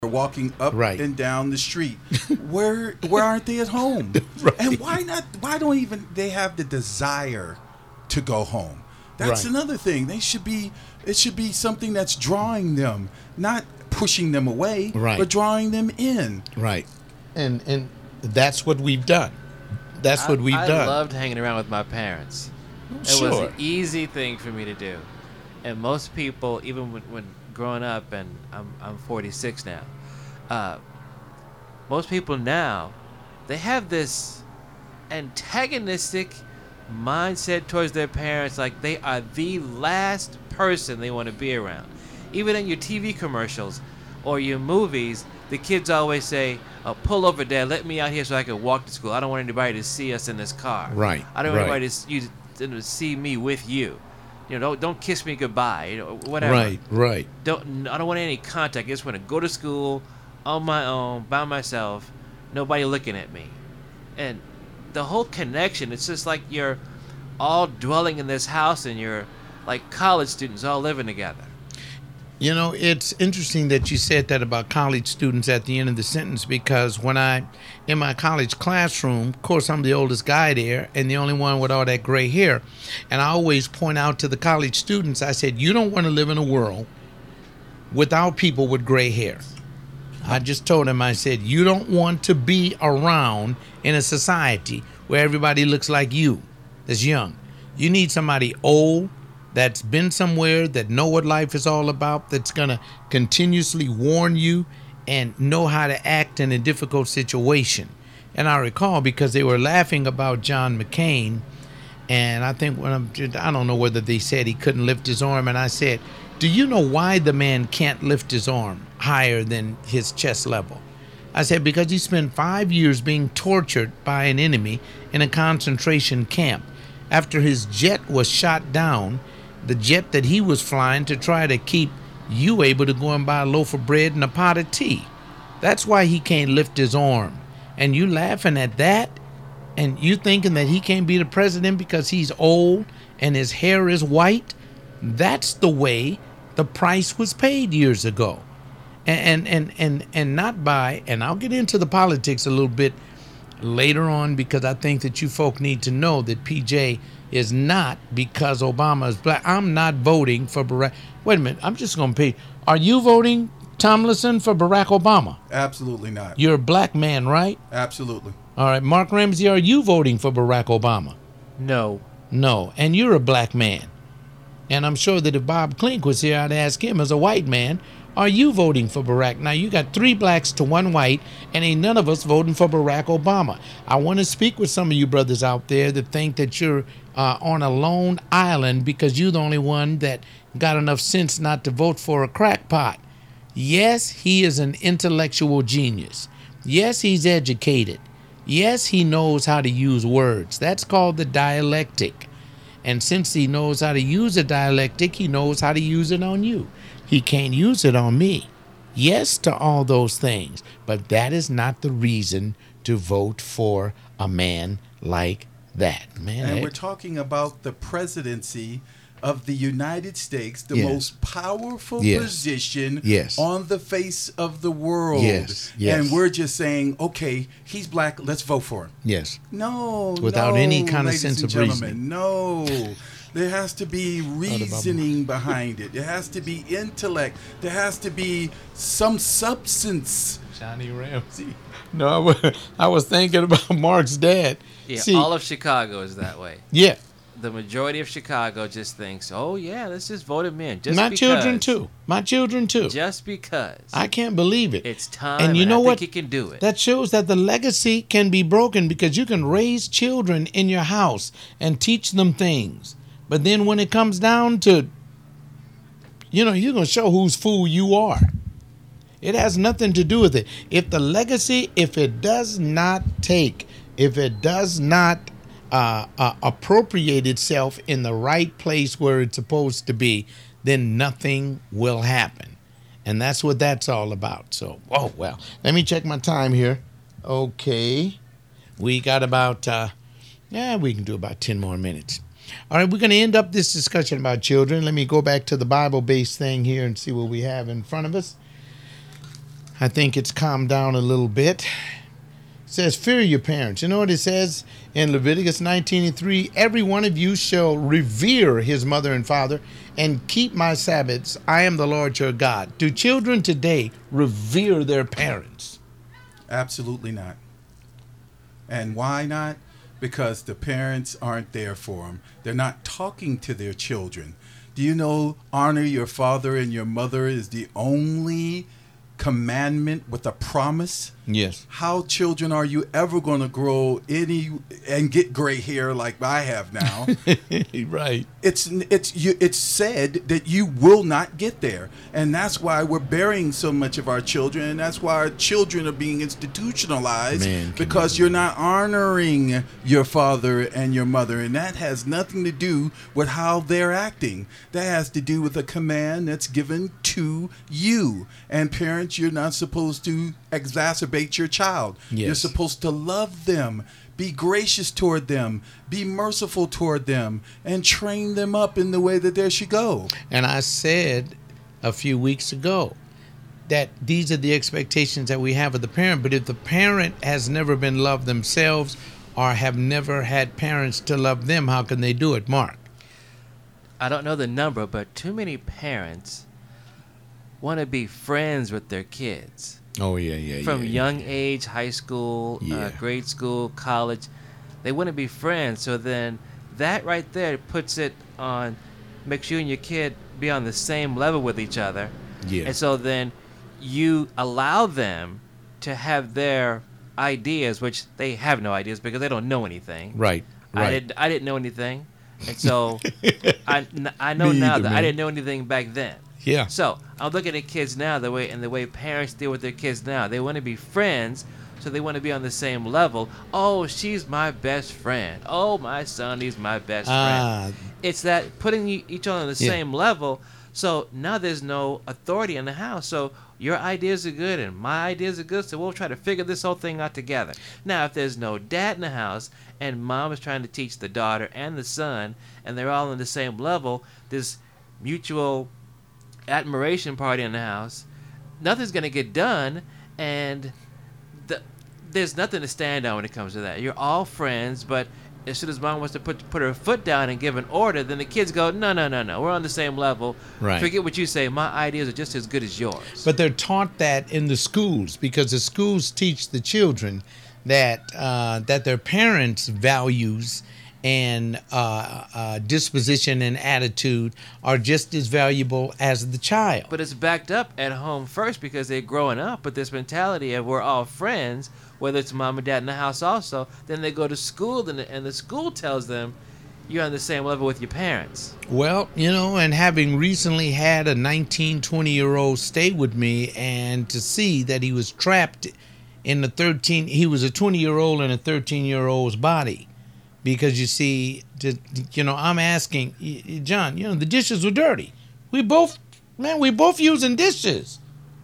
walking up Right. and down the street. Where aren't they at home? Right. And why not? Why don't even they have the desire to go home? That's Right. another thing. They should be. It should be something that's drawing them, not pushing them away, Right. but drawing them in. Right. And that's what we've done. That's what we've I done. loved hanging around with my parents. It was an easy thing for me to do. And most people, even when growing up, and I'm 46 now, most people now, they have this antagonistic mindset towards their parents, like they are the last person they want to be around. Even in your TV commercials or your movies, the kids always say, pull over, Dad, let me out here so I can walk to school. I don't want anybody to see us in this car. Right, I don't want right. anybody to see me with you. You know, don't kiss me goodbye. You know, whatever. Right. I don't want any contact. I just want to go to school on my own, by myself, nobody looking at me. And the whole connection, it's just like you're all dwelling in this house and you're like college students all living together. You know, it's interesting that you said that about college students at the end of the sentence, because when in my college classroom, of course, I'm the oldest guy there and the only one with all that gray hair. And I always point out to the college students, I said, you don't want to live in a world without people with gray hair. I just told them, I said, you don't want to be around in a society where everybody looks like you that's young. You need somebody old that's been somewhere, that know what life is all about, that's going to continuously warn you and know how to act in a difficult situation. And I recall, because they were laughing about John McCain, and I think I don't know whether they said he couldn't lift his arm, and I said, do you know why the man can't lift his arm higher than his chest level? I said, because he spent 5 years being tortured by an enemy in a concentration camp. After his jet was shot down, the jet that he was flying to try to keep you able to go and buy a loaf of bread and a pot of tea. That's why he can't lift his arm. And you laughing at that? And you thinking that he can't be the president because he's old and his hair is white? That's the way the price was paid years ago. And not by, and I'll get into the politics a little bit later on, because I think that you folk need to know that PJ is not because Obama is black. I'm not voting for Barack. Wait a minute. I'm just going to pay. Are you voting, Tomlinson, for Barack Obama? Absolutely not. You're a black man, right? Absolutely. All right. Mark Ramsey, are you voting for Barack Obama? No. No. And you're a black man. And I'm sure that if Bob Klink was here, I'd ask him as a white man, are you voting for Barack? Now, you got 3 blacks to 1 white, and ain't none of us voting for Barack Obama. I want to speak with some of you brothers out there that think that you're on a lone island because you're the only one that got enough sense not to vote for a crackpot. Yes, he is an intellectual genius. Yes, he's educated. Yes, he knows how to use words. That's called the dialectic. And since he knows how to use a dialectic, he knows how to use it on you. He can't use it on me. Yes to all those things, but that is not the reason to vote for a man like that. Man, And we're talking about the presidency of the United States, the Yes. most powerful Yes. position Yes. on the face of the world. Yes. Yes. And we're just saying, okay, he's black, let's vote for him. Yes. No, Without no, any kind of ladies sense and of gentlemen, reasoning. No. There has to be reasoning behind it. There has to be intellect. There has to be some substance. Johnny Ramsey. No, I was thinking about Mark's dad. Yeah, See, all of Chicago is that way. yeah, The majority of Chicago just thinks, oh, yeah, let's just vote him in. Just my because. children too. My children too. Just because. I can't believe it. It's time, And you know I what? think he can do it. That shows that the legacy can be broken, because you can raise children in your house and teach them things. But then when it comes down to, you're going to show whose fool you are. It has nothing to do with it. If the legacy, if it does not appropriate itself in the right place where it's supposed to be, then nothing will happen. And that's what that's all about. So, oh, well, let me check my time here. Okay. We got about, we can do about 10 more minutes. All right, we're going to end up this discussion about children. Let me go back to the Bible-based thing here and see what we have in front of us. I think it's calmed down a little bit. It says, fear your parents. You know what it says in Leviticus 19:3? Every one of you shall revere his mother and father and keep my Sabbaths. I am the Lord your God. Do children today revere their parents? Absolutely not. And why not? Because the parents aren't there for them. They're not talking to their children. Do you know honor your father and your mother is the only commandment with a promise? Yes. How, children, are you ever going to grow any and get gray hair like I have now? Right. It's said that you will not get there, and that's why we're burying so much of our children, and that's why our children are being institutionalized. Because you're not honoring your father and your mother, and that has nothing to do with how they're acting. That has to do with a command that's given to you. And parents, you're not supposed to exacerbate your child. Yes. You're supposed to love them, be gracious toward them, be merciful toward them, and train them up in the way that they should go. And I said a few weeks ago that these are the expectations that we have of the parent. But if the parent has never been loved themselves or have never had parents to love them, how can they do it, Mark? I don't know the number, but too many parents want to be friends with their kids. Oh, yeah. From young age, high school, grade school, college, they want to be friends. So then that right there puts it on, makes you and your kid be on the same level with each other. Yeah. And so then you allow them to have their ideas, which they have no ideas because they don't know anything. Right. I didn't know anything. And so I know now that I didn't know anything back then. Yeah. So I'm looking at kids now, the way parents deal with their kids now. They want to be friends, so they want to be on the same level. Oh, she's my best friend. Oh, my son, he's my best friend. It's that putting each other on the same level. So now there's no authority in the house. So your ideas are good and my ideas are good, so we'll try to figure this whole thing out together. Now, if there's no dad in the house and mom is trying to teach the daughter and the son, and they're all on the same level, this mutual admiration party in the house, nothing's going to get done, and there's nothing to stand on when it comes to that. You're all friends, but as soon as mom wants to put her foot down and give an order, then the kids go, no, we're on the same level. Right. Forget what you say. My ideas are just as good as yours. But they're taught that in the schools because the schools teach the children that their parents' values and disposition and attitude are just as valuable as the child. But it's backed up at home first because they're growing up with this mentality of we're all friends, whether it's mom and dad in the house also. Then they go to school and the school tells them you're on the same level with your parents. Well, and having recently had a 19, 20-year-old stay with me, and to see that he was trapped in he was a 20-year-old in a 13-year-old's body. Because you see, I'm asking, John, the dishes were dirty. We both using dishes.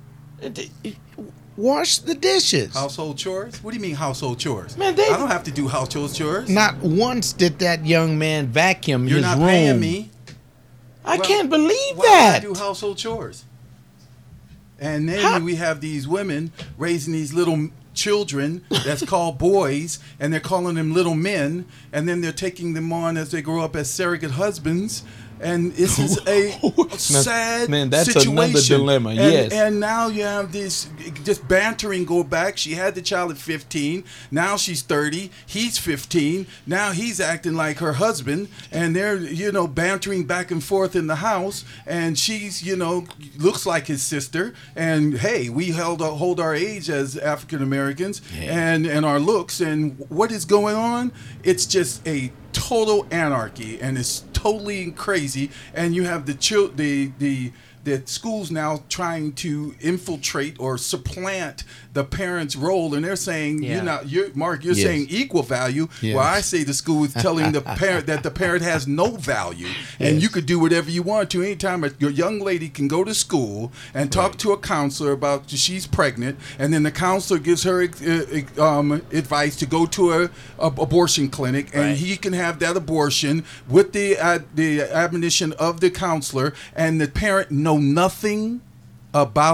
Wash the dishes. Household chores? What do you mean household chores? Man, I don't have to do household chores. Not once did that young man vacuum You're his room. not paying me. I can't believe why that. Why do household chores? And then we have these women raising these little children that's called boys, and they're calling them little men, and then they're taking them on as they grow up as surrogate husbands. And this is a sad that's situation. Another dilemma. Yes. And now you have this just bantering go back. She had the child at 15. Now she's 30. He's 15. Now he's acting like her husband. And they're, bantering back and forth in the house. And she's, looks like his sister. And hey, we hold our age as African Americans and our looks. And what is going on? It's just a total anarchy, and it's totally crazy. And you have the schools now trying to infiltrate or supplant the parent's role, and they're saying Mark, you're saying equal value. Yes. Well, I say the school is telling the parent that the parent has no value, and you could do whatever you want to. Anytime your young lady can go to school and talk to a counselor about she's pregnant, and then the counselor gives her advice to go to a abortion clinic, and he can have that abortion with the admonition of the counselor, and the parent know nothing about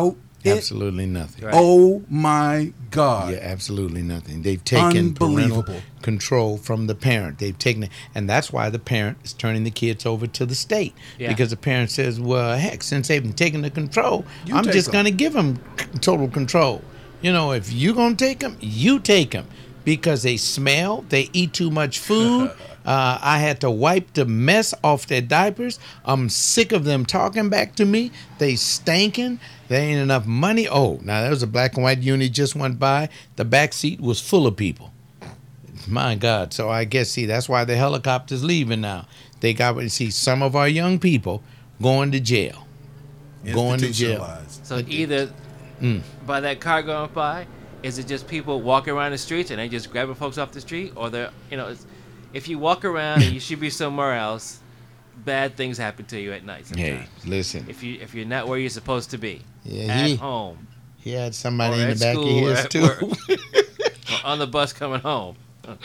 Absolutely nothing. Right. Oh my God. Yeah, absolutely nothing. They've taken parental Unbelievable. control from the parent. They've taken it, and that's why the parent is turning the kids over to the state. Yeah. Because the parent says, well, heck, since they've taken the control, You I'm take just 'em. going to give them total control. You know, if you're going to take them, you take them. Because they smell, they eat too much food. I had to wipe the mess off their diapers. I'm sick of them talking back to me. They stinking. There ain't enough money. Oh, now there was a black and white uni just went by. The back seat was full of people. My God. So I guess, see, that's why the helicopter's leaving now. They got to see some of our young people going to jail. Going to jail. Institutionalized. So either by that car going by, is it just people walking around the streets and they just grabbing folks off the street, or they're, if you walk around and you should be somewhere else, bad things happen to you at night sometimes. Hey, listen. If you're not where you're supposed to be, Yeah, at home, he had somebody or in at the back of school, or his at too. work, or on the bus coming home.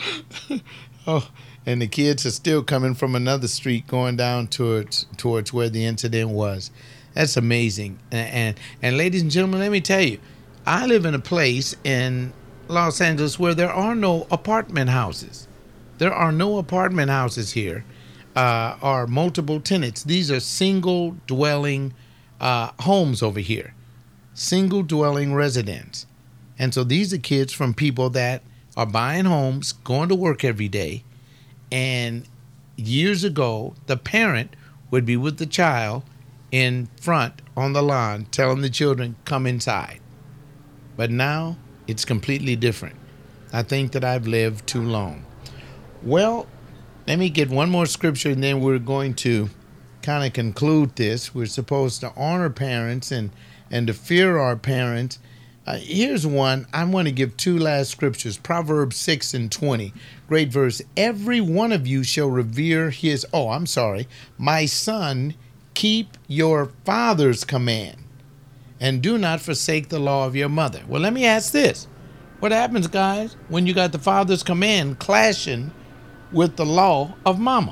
Oh, and the kids are still coming from another street going down towards where the incident was. That's amazing. And ladies and gentlemen, let me tell you, I live in a place in Los Angeles where there are no apartment houses. There are no apartment houses here, or multiple tenants. These are single dwelling homes over here, single dwelling residents. And so these are kids from people that are buying homes, going to work every day. And years ago, the parent would be with the child in front on the lawn telling the children, come inside. But now it's completely different. I think that I've lived too long. Well, let me get one more scripture and then we're going to kind of conclude this. We're supposed to honor parents and to fear our parents. Here's one. I want to give two last scriptures. Proverbs 6:20. Great verse. Every one of you shall revere his... My son, keep your father's command, and do not forsake the law of your mother. Well, let me ask this. What happens, guys, when you got the father's command clashing with the law of mama?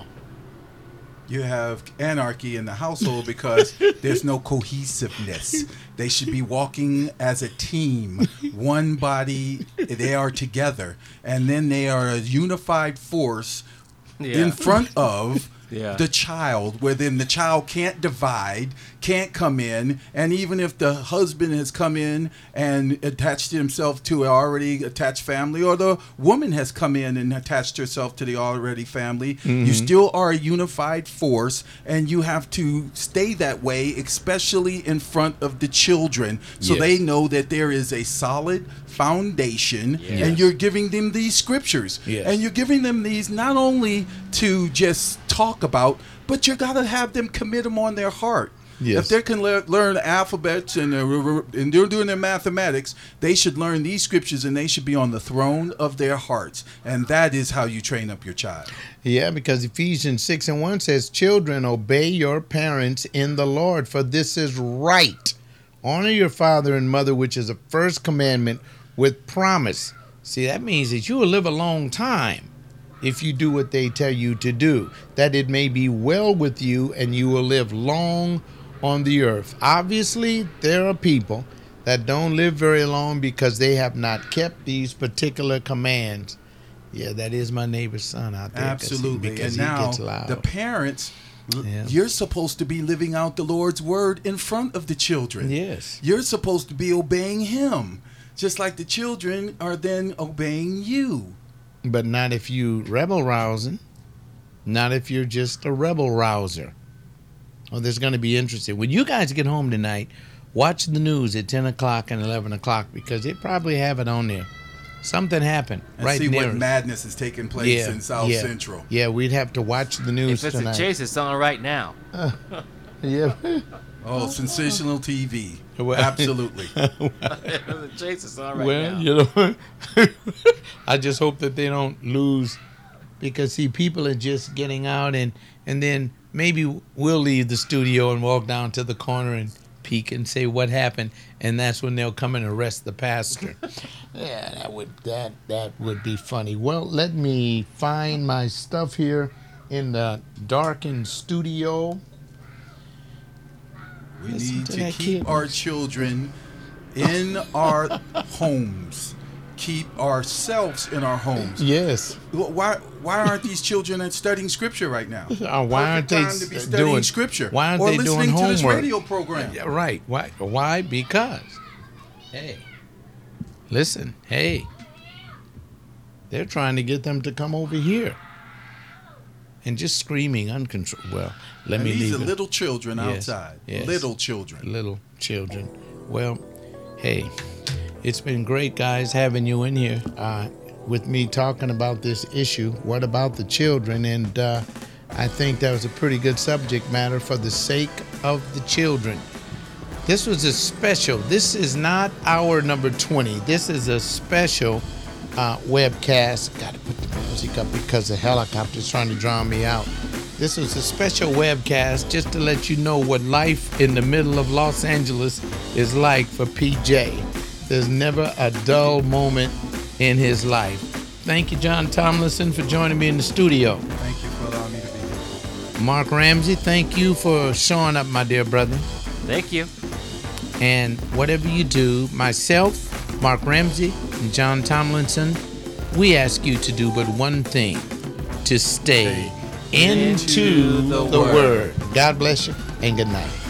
You have anarchy in the household because there's no cohesiveness. They should be walking as a team, one body. They are together, and then they are a unified force in front of the child, where then the child can't divide, can't come in, and even if the husband has come in and attached himself to an already attached family, or the woman has come in and attached herself to the already family, you still are a unified force, and you have to stay that way, especially in front of the children, so they know that there is a solid foundation, and you're giving them these scriptures, and you're giving them these not only to just talk about, but you got to have them commit them on their heart. If they can learn alphabets and they're doing their mathematics, they should learn these scriptures, and they should be on the throne of their hearts. And that is how you train up your child. Yeah, because Ephesians 6:1 says, children, obey your parents in the Lord, for this is right. Honor your father and mother, which is the first commandment with promise. See, that means that you will live a long time if you do what they tell you to do, that it may be well with you and you will live long on the earth. Obviously, there are people that don't live very long because they have not kept these particular commands. Yeah, that is my neighbor's son out there. Absolutely. Because and he now gets loud. the parents, you're supposed to be living out the Lord's word in front of the children. Yes. You're supposed to be obeying him, just like the children are then obeying you. But not if you rebel rousing. Not if you're just a rebel rouser. Oh, this is going to be interesting. When you guys get home tonight, watch the news at 10 o'clock and 11 o'clock because they probably have it on there. Something happened And right see near what us. madness is taking place in South Central. Yeah, we'd have to watch the news If it's tonight. a chase, it's on right now. Yeah. Oh, sensational TV. Well, Absolutely. If it's a chase, it's on right Well, now. you know, I just hope that they don't lose because, see, people are just getting out and then maybe we'll leave the studio and walk down to the corner and peek and say what happened, and that's when they'll come and arrest the pastor. Yeah, that would be funny. Well, let me find my stuff here in the darkened studio. We Listen need to to that keep kid. our children in our homes. Keep ourselves in our homes. Yes. Why aren't these children studying scripture right now? Why aren't they time to be studying doing scripture? Why aren't or they listening doing to this homework? radio program? Yeah, right. Why? Why? Because, hey, listen, hey, they're trying to get them to come over here, and just screaming uncontrolled. Well, let me leave These are it. little children Yes, outside. yes. Little children. Little children. Well, hey, it's been great, guys, having you in here with me talking about this issue. What about the children? And I think that was a pretty good subject matter for the sake of the children. This was a special. This is not our number 20. This is a special webcast. Got to put the music up because the helicopter's trying to drown me out. This was a special webcast just to let you know what life in the middle of Los Angeles is like for PJ. There's never a dull moment in his life. Thank you, John Tomlinson, for joining me in the studio. Thank you for allowing me to be here. Mark Ramsey, thank you for showing up, my dear brother. Thank you. And whatever you do, myself, Mark Ramsey, and John Tomlinson, we ask you to do but one thing, to stay into the Word. God bless you, and good night.